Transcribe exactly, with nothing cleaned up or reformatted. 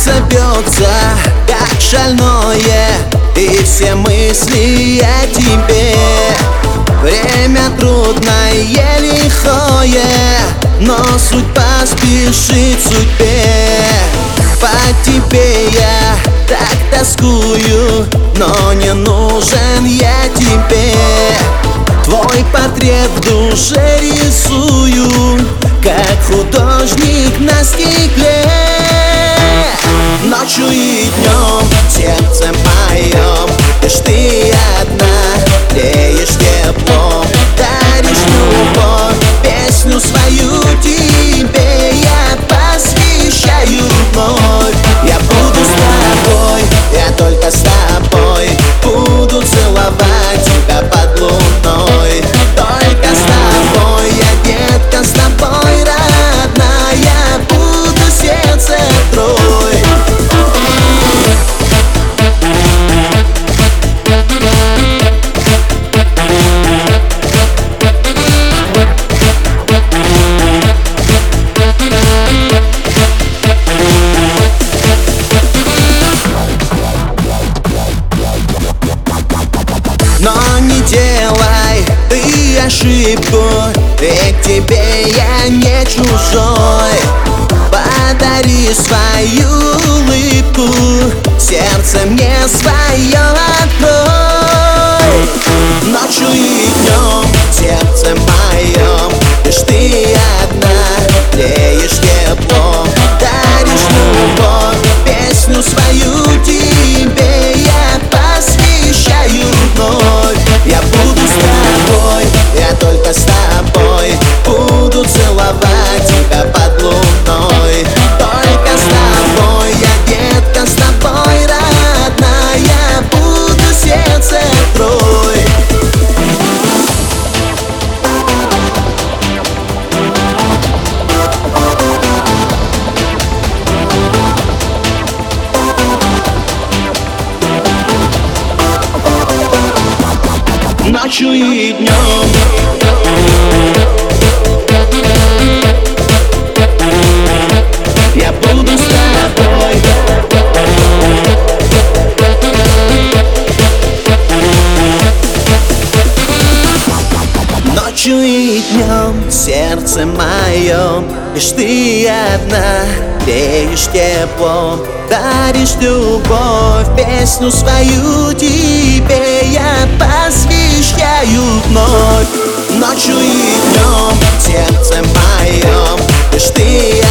сердце бьется, как шальное, и все мысли о тебе. Время трудное, лихое, но судьба спешит судьбе. По тебе я так тоскую, но не нужен я тебе. Твой портрет в душе рисую, как художник на стекле. Ночью и днем в сердце моем лишь ты одна, греешь теплом, даришь любовь, песню свою тебе я посвящаю вновь. Я буду с тобой, я только с тобой буду целовать тебя под луной. Только с тобой, я, детка, с тобой, родная, буду сердце трой. Но не делай ты ошибку, ведь к тебе я не чужой. Подари свою улыбку, сердце мне свое открой. Ночью и днем в сердце моем лишь ты одна, греешь теплом, даришь любовь, песню свою тебе я посвящаю вновь. Я буду с тобой, я только с тобой буду целовать тебя под луной. Только с тобой, я, детка, с тобой, родная, буду сердце трой. Ночью и днем я буду с тобой. Ночью и днем в сердце моем лишь ты одна, греешь теплом, даришь любовь, песню свою тебе я посвящаю вновь. Ночью и днем в сердце моем лишь ты